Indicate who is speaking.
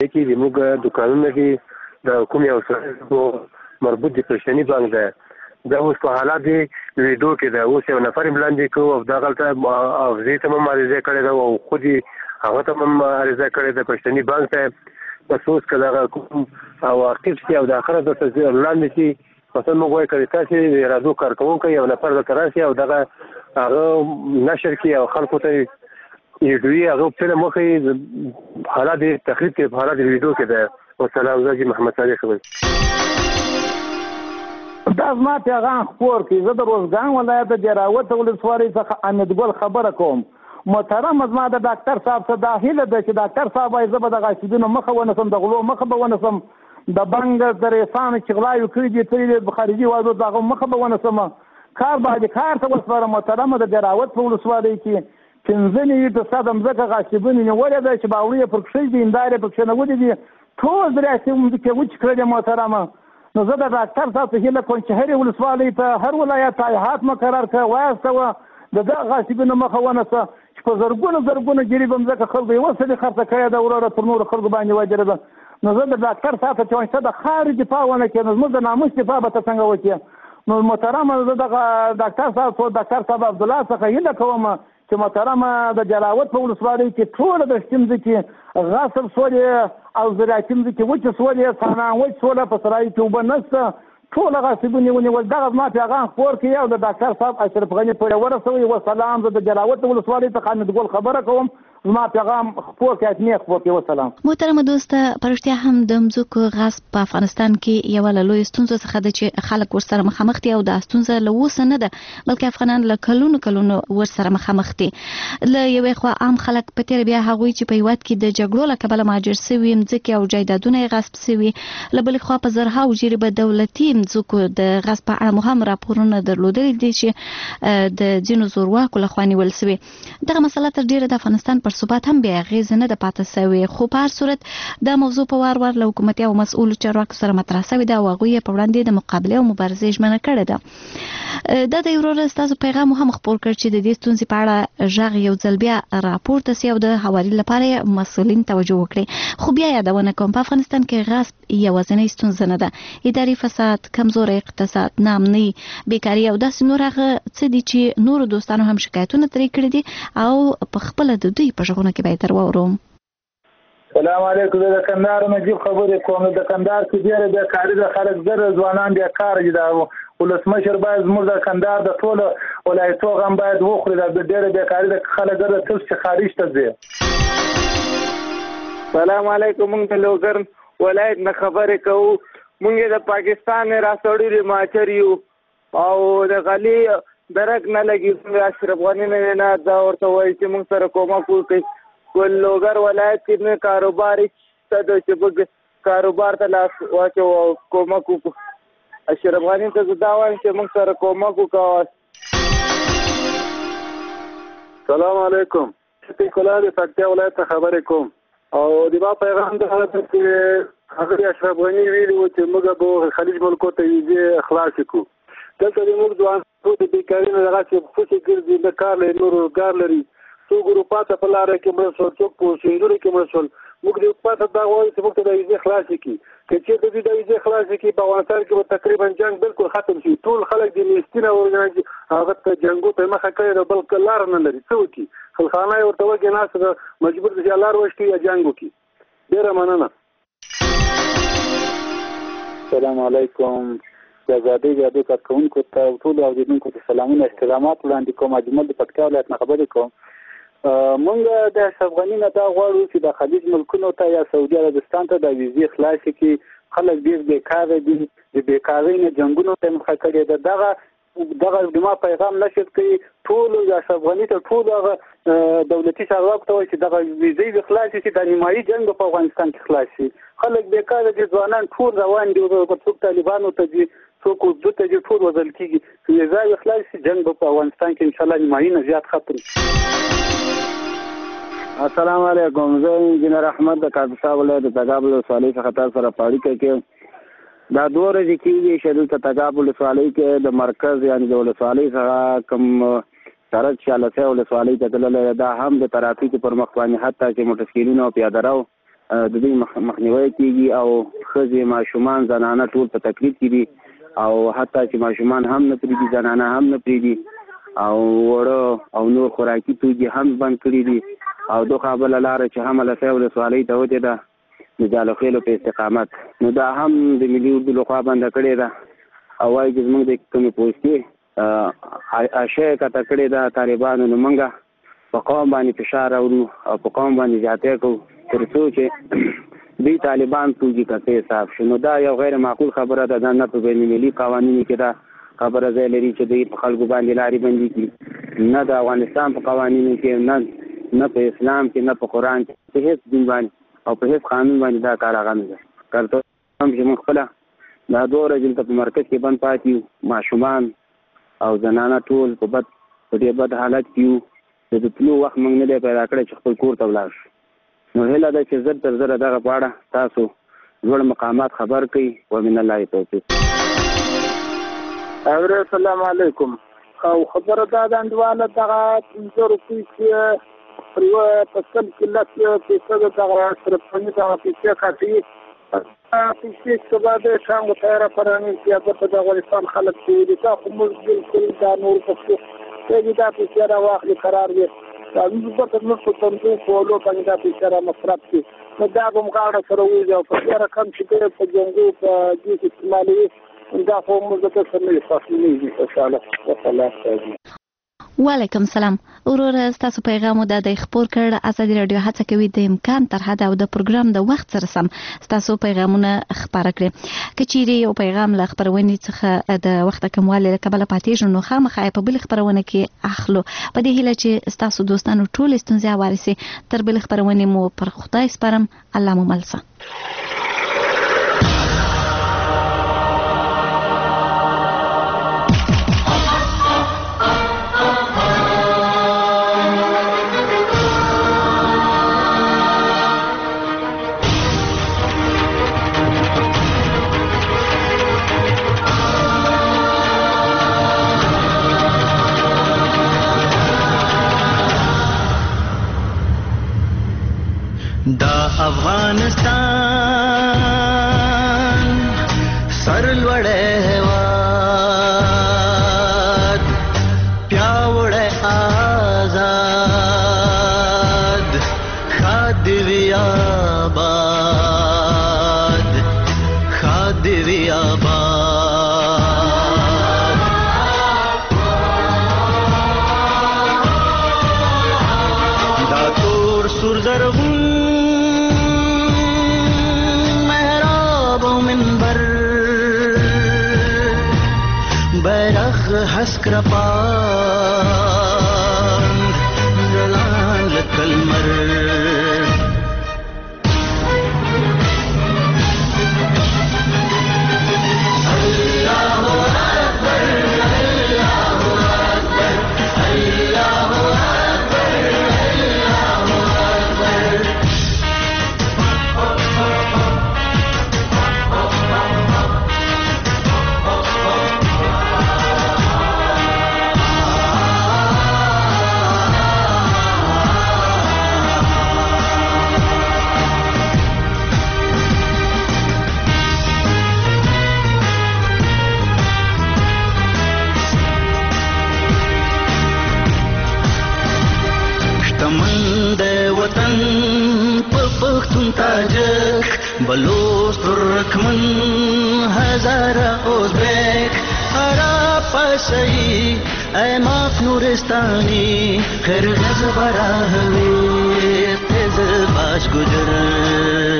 Speaker 1: کې زموږ دکانونه کې د کوم یو سره مربوط د پښتني بانک ده دا اوس په حالات دی ویډیو کې دا اوس یو نفر ملاندې کو او دا غلطه او زه ته هم عریضه کړې ده او خو دې هغه ته هم عریضه کړې ده پښتني بانک ته بس اوس کله کوم او واقف شي او د اخره د تسجیل لاندې شي مثلا موږ وایو کړي تاسو راځو کارکونکو یو نفر د تراسي او دغه هغه نشر کې او خلکو ته یوه هغه په مخې حالات تخریب کې حالات ویډیو کې ده او سلام زاجي محمد صالح خبر
Speaker 2: دا زما پیغام خپور کی زه د روزګان ولایت د جراوت ولسوالۍ څخه امید ګل خبره کوم محترم زما د ډاکټر صاحب څخه د هیله ده چې ډاکټر صاحب وايي زه به د غاشدینو مخه ونسم د غلو مخه به ونسم د بنګ د ریسان چې غلاوي کړي دي ترې خارجي وادو دغه مخه به ونسم کار باندې کار ته وسپاره محترم د جراوت ولسوالۍ کې پنځنی د صدم زکه غاشدینو نیولې ده چې باوري پر کښې دي اندارې پر کښې نه ودی دي ټول درې چې وچ کړی محترمه نو زه د ډاکټر صاحب څخه هیله کوم چې هرې ولسوالۍ ته هر ولایت تایحات مقرر کړه وایستوه د دغه غاصبینو مخه ونیسه چې په زرګونو ګریب مځکه خلکو یوه سړي خرڅه کړې ده وروره پر نورو خلکو باندې وجره ده نو زه د ډاکټر صاحب ته چې وایم ته د خارج دفاع ونه کړې نو زموږ د ناموس دفاع به ته څنګه وکړې نو محترمه زه دغه ډاکټر صاحب عبدالله څخه هیله کوم چې محترمه د جلاوت په ولسوالۍ کې ټوله د شتمځ کې غصب سولې او زراعتي ځمکې وچې سولې سانان وچ سوله په سرایي کې اوبه نشته ټوله غاصبونه ونیول دغه زما پیغام خپور کړي او د ډاکټر صاحب اشرف غني پورې ورسوي وسلام زه د جلاوت ولسوالۍ څخه امید ګل خبره کوم زما پیغام خپور کړي اتنی خپور کړي وسلام
Speaker 3: محترمه دوسته پرشتیا هم د مځکو غصب په افغانستان کې یو له لوی ستونزو څخه د چې خلک ورسره مخامخ دي او د ستونزه له اوسه نه ده بلکې افغانان له کلونو ورسره مخامخ دي له یوې خوا عام خلک په تیر بیا هغوی چې په هیواد کې د جګړو له کبله مهاجر سوي مځکې او جایدادونه یې غصب سوي له بلې خوا په زرهاو جریبه دولتي مځکو د غصب په اړه مهم راپورونه درلودلي دي چې د ځینو زورواکو لخوا نیول سوي دغه مسله تر ډیره د افغانستان پر ثبات هم بیا اغېزه نه ده پاتې سوې خو په هر صورت دا موضوع په وار له حکومتي او مسؤلو چارواکو سره مطرح سوې ده او هغوی یې په وړاندې د مقابلې او مبارزې ژمنه کړې ده دا د وروره ستاسو پیغام هم خپور کړ چې د دې ستونزې په اړه غږ یو ځل بیا راپورته سي او د هواري لپاره مسؤلین توجه وکړي خو بیا یادونه کوم په افغانستان کې غصب یوازینۍ ستونزه نه ده اداري فساد کمزوری اقتصاد ناامني بیکاري او داسې نور هغه څه دي چې نورو دوستانو هم شکایتونه ترې کړي دي او په خپله د دوی په غږونه کې به تر واورم
Speaker 2: سلام علیکم د کندهار نجیب خبرې کوم د کندهار کې ډېر بیکاري د خلک زر ځوانان بیکار دي دا ولسمشر باید زموږ د کندهار د ټولو ولایتو غم باید وخوري دا ډېر بیکاري د خلک زر څه چې خارج ته ځي
Speaker 4: سلام علیکم موږ د لوګر ولایت نه خبرې کوو موږ د پاکستان راسوړي ماچر یو او د غلي درک نه لګي اشرف غني نه دا ورته وایي چې موږ سره کومه کوي ول لوګر ولایت کې نه کاروبار ته د چې کاروبار ته لاس واچو کومه کو اشرف غني ته دا وایم چې موږ سره کومه کو
Speaker 1: سلام علیکم چې کله د پکتیا ولایت خبرې کوم او د ما پیغام د حالت کې هغه اشرف غني ویلو چې موږ به خلیج ملکو ته یې اخلاص کو دلته موږ ځوان ټول د بیکاري نه راځي چې ګرځي د کار له نور کار لري څو ګروپاته په لاره کې مرسل څوک په سندوري کې مرسل موږ د پاتې دا وایي چې موږ ته د ویزې خلاص کی چې د ویزې خلاص کی په افغانستان کې تقریبا جنگ بالکل ختم شي ټول خلک د میستینه ورغلي هغه ته جنگو په مخه کوي بلکې لار نه لري څه کی خلخانه ورته وګی ناس مجبور دي لار وشتي یا جنگو کی ډیره مننه
Speaker 5: السلام علیکم زادي جادو کارکونکو ته ټول اوریدونکو ته سلامونه احترامات وړاندې کوم اجمل د پکتیا ولایت نه خبرې کوم مونږ د اشرف غني نه دا غواړو چې د خلیج ملکونو ته یا سعودي عربستان ته د ویزې خلاص کړي خلک ډېر بیکاره دي د بیکارۍ نه جنګونو ته مخه کړې ده دغه د ما پیغام نشر کړي ټول د اشرف غني ته ټول هغه دولتي چارواکو ته وایي چې دغه ویزې خلاص شي د نیمایي جنګ په افغانستان کې خلاص شي خلک بیکاره دي ځوانان ټول روان دي او څوک طالبانو ته دي څوک اردو ته دي ټول وځل کېږي ویزې خلاص شي جنګ په افغانستان کې انشاءالله نیمایي نه زیات ختم
Speaker 1: السلام علیکم زه انجینر احمد د کاپیسا ولایت د تګاب ولسوالۍ څخه تاسو سره په اړیکه کې دا دوه ورځې کېږي چې دلته تګاب ولسوالۍ کې د مرکز یعنې د ولسوالۍ څخه کوم سړک چې لسۍ ولسوالۍ ته تللی دا هم د ترافیکو پر مخ باندې حتی چې موټرسایکلونه او پیاده رو
Speaker 6: د دې مخنیوي کیږي او ښځې ماشومان زنانه ټول په تکلیف کې دي او حتی چې ماشومان هم نه پرېږدي زنانه هم نه پرېږدي او وړه او نور خوراکي توکي هم بند کړي دي او دغه بله لاره چې هم لفی ولسوالۍ ته وتې ده د جالخیلو په استقامت نو دا هم د ملي اردو لخوا بنده کړې ده او وایي چې زموږ د کومې پوستې اشیا یې کته کړې ده طالبانو نو موږ په قوم باندې فشار راوړو او په قوم باندې زیاتی کوو تر څو چې دوی طالبان توکي کته حساب شي نو دا یو غیر معقول خبره ده دا نه په بین المللي قوانینو کې دا خبره ځای لري چې دوی په خلکو باندې لارې بندي کړي نه د افغانستان په قوانینو کې نه په اسلام کې نه په قرآن کې په هېڅ دین باندې او په هېڅ قانون باندې دا کار هغه نه ده کرته هم چې موږ خپله دا 2 ورځې دلته په مرکز کې بند پاتې یو ماشومان او زنانه ټول په ډېر بد حالت کې یو د تلو وخت موږ نه دی پیدا کړی چې خپل کور ته ولاړ شو نو هیله ده چې زر تر زره دغه په اړه تاسو لوړ مقامات خبر کړئ ومن الله توفیق.
Speaker 2: السلام علیکم. او خبره دا د انډواله دغه 500 روپۍ چې پر یوه فصل کې 10% دغه صرفاني دغه پیسې کاټي پیسې چې بعد څنګه تیاره فراني سیاست په افغانستان خلک چې دا خو موږ بالکل دا نور پښتو چې دا پیسې راواخلي قرار دی دا موږ په موږ په تنظیم کولو باندې دا پیسې را مصرف کړي نو دا به موږ غاړه سره وځو په دې رقم چې په جنګو په دې استعمالوي دا خو موږ د څه نه فاصله نه انشاءالله والله.
Speaker 3: وعلیکم سلام. ورور تاسو پیغام د خبر کړ ازادي رادیو هڅه کوي د امکان تر حد او د پروګرام د وخت سره سم تاسو پیغامونه خبره کړئ کچيري یو پیغام ل خبرونې څخه د وخت کمواله کبل پاتې نو خامخا په بل خبرونه کې اخلو په دې هیله چې تاسو دوستانو ټول استونزه وارسي تر بل خبرونه مو پر خدای سپارم الله مو ملسه.
Speaker 7: دا افغانستان سرلوړی هېواد پیاوړی آزاد ښاد دې وي آباد ښاد دې وي آباد دا تور سور زرغون حسک رپان جلان لکلمر تاجک بلوچ ترکمن هزاره ازبک عرب پشهی ایماق نورستانی قرغز براهوی تز باش گجر